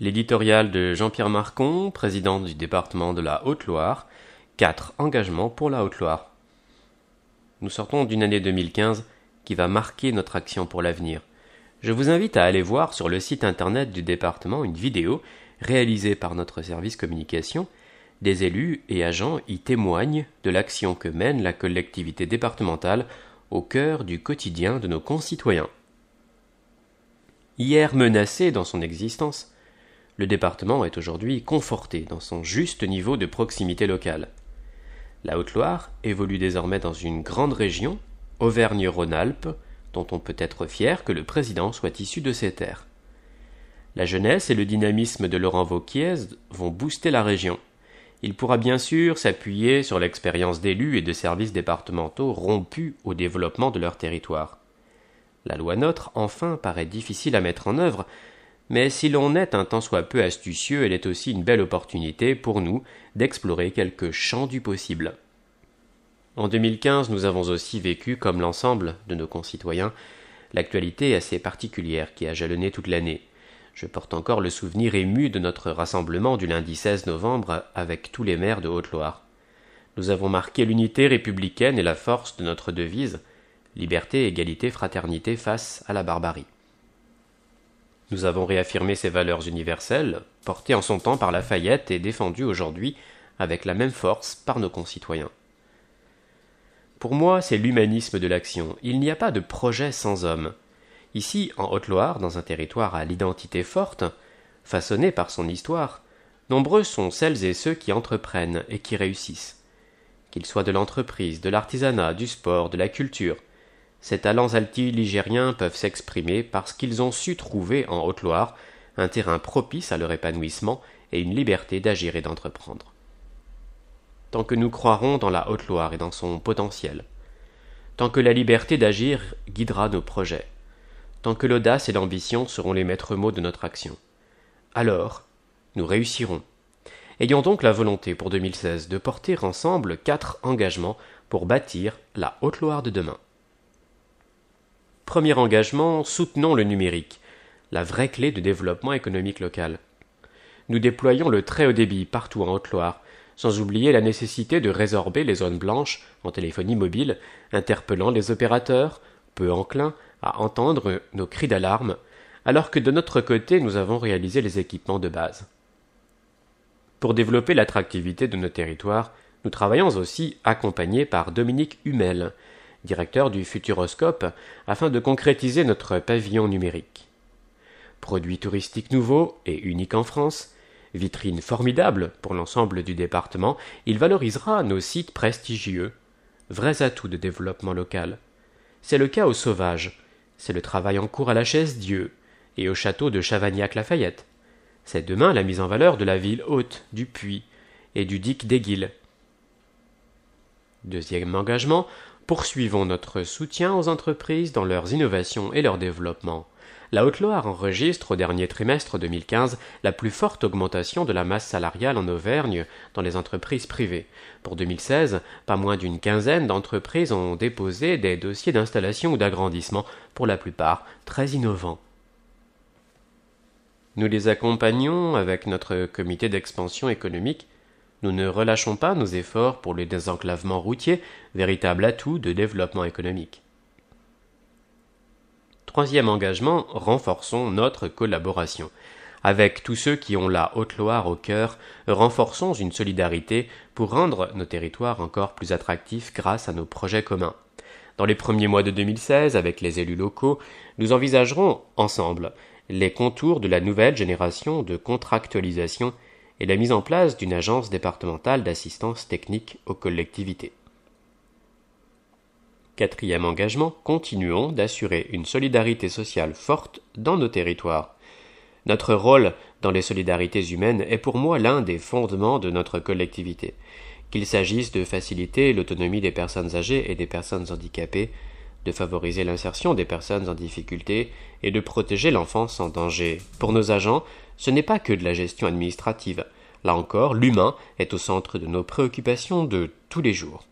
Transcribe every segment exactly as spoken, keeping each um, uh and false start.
L'éditorial de Jean-Pierre Marcon, président du département de la Haute-Loire, quatre engagements pour la Haute-Loire. Nous sortons d'une année deux mille quinze qui va marquer notre action pour l'avenir. Je vous invite à aller voir sur le site internet du département une vidéo réalisée par notre service communication. Des élus et agents y témoignent de l'action que mène la collectivité départementale au cœur du quotidien de nos concitoyens. Hier menacé dans son existence, le département est aujourd'hui conforté dans son juste niveau de proximité locale. La Haute-Loire évolue désormais dans une grande région, Auvergne-Rhône-Alpes, dont on peut être fier que le président soit issu de ces terres. La jeunesse et le dynamisme de Laurent Wauquiez vont booster la région. Il pourra bien sûr s'appuyer sur l'expérience d'élus et de services départementaux rompus au développement de leur territoire. La loi NOTRe, enfin, paraît difficile à mettre en œuvre, mais si l'on est un tant soit peu astucieux, elle est aussi une belle opportunité pour nous d'explorer quelques champs du possible. En deux mille quinze, nous avons aussi vécu, comme l'ensemble de nos concitoyens, l'actualité assez particulière qui a jalonné toute l'année. Je porte encore le souvenir ému de notre rassemblement du lundi seize novembre avec tous les maires de Haute-Loire. Nous avons marqué l'unité républicaine et la force de notre devise « Liberté, égalité, fraternité face à la barbarie ». Nous avons réaffirmé ces valeurs universelles, portées en son temps par Lafayette et défendues aujourd'hui avec la même force par nos concitoyens. Pour moi, c'est l'humanisme de l'action. Il n'y a pas de projet sans homme. Ici, en Haute-Loire, dans un territoire à l'identité forte, façonné par son histoire, nombreux sont celles et ceux qui entreprennent et qui réussissent. Qu'ils soient de l'entreprise, de l'artisanat, du sport, de la culture, ces talents altiligériens peuvent s'exprimer parce qu'ils ont su trouver en Haute-Loire un terrain propice à leur épanouissement et une liberté d'agir et d'entreprendre. Tant que nous croirons dans la Haute-Loire et dans son potentiel, tant que la liberté d'agir guidera nos projets, tant que l'audace et l'ambition seront les maîtres mots de notre action, alors nous réussirons. Ayons donc la volonté pour deux mille seize de porter ensemble quatre engagements pour bâtir la Haute-Loire de demain. Premier engagement, soutenons le numérique, la vraie clé de développement économique local. Nous déployons le très haut débit partout en Haute-Loire, sans oublier la nécessité de résorber les zones blanches en téléphonie mobile, interpellant les opérateurs, peu enclins à entendre nos cris d'alarme, alors que de notre côté nous avons réalisé les équipements de base. Pour développer l'attractivité de nos territoires, nous travaillons aussi accompagnés par Dominique Hummel, directeur du Futuroscope, afin de concrétiser notre pavillon numérique. Produit touristique nouveau et unique en France, vitrine formidable pour l'ensemble du département, il valorisera nos sites prestigieux, vrais atouts de développement local. C'est le cas au Sauvage, c'est le travail en cours à la Chaise-Dieu et au château de Chavagnac-Lafayette. C'est demain la mise en valeur de la ville haute, du Puy et du Dic d'Aiguille. Deuxième engagement, poursuivons notre soutien aux entreprises dans leurs innovations et leur développement. La Haute-Loire enregistre au dernier trimestre deux mille quinze la plus forte augmentation de la masse salariale en Auvergne dans les entreprises privées. Pour deux mille seize, pas moins d'une quinzaine d'entreprises ont déposé des dossiers d'installation ou d'agrandissement, pour la plupart très innovants. Nous les accompagnons avec notre comité d'expansion économique. Nous ne relâchons pas nos efforts pour le désenclavement routier, véritable atout de développement économique. Troisième engagement, renforçons notre collaboration. Avec tous ceux qui ont la Haute-Loire au cœur, renforçons une solidarité pour rendre nos territoires encore plus attractifs grâce à nos projets communs. Dans les premiers mois de deux mille seize, avec les élus locaux, nous envisagerons ensemble les contours de la nouvelle génération de contractualisation et la mise en place d'une agence départementale d'assistance technique aux collectivités. Quatrième engagement, continuons d'assurer une solidarité sociale forte dans nos territoires. Notre rôle dans les solidarités humaines est pour moi l'un des fondements de notre collectivité. Qu'il s'agisse de faciliter l'autonomie des personnes âgées et des personnes handicapées, de favoriser l'insertion des personnes en difficulté et de protéger l'enfance en danger. Pour nos agents, ce n'est pas que de la gestion administrative. Là encore, l'humain est au centre de nos préoccupations de tous les jours.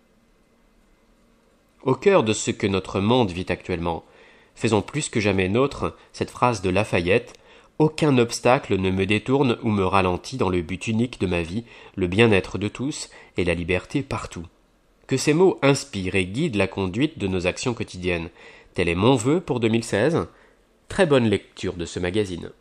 Au cœur de ce que notre monde vit actuellement, faisons plus que jamais nôtre cette phrase de Lafayette Aucun obstacle ne me détourne ou me ralentit dans le but unique de ma vie, le bien-être de tous et la liberté partout. Que ces mots inspirent et guident la conduite de nos actions quotidiennes. Tel est mon vœu pour deux mille seize. Très bonne lecture de ce magazine.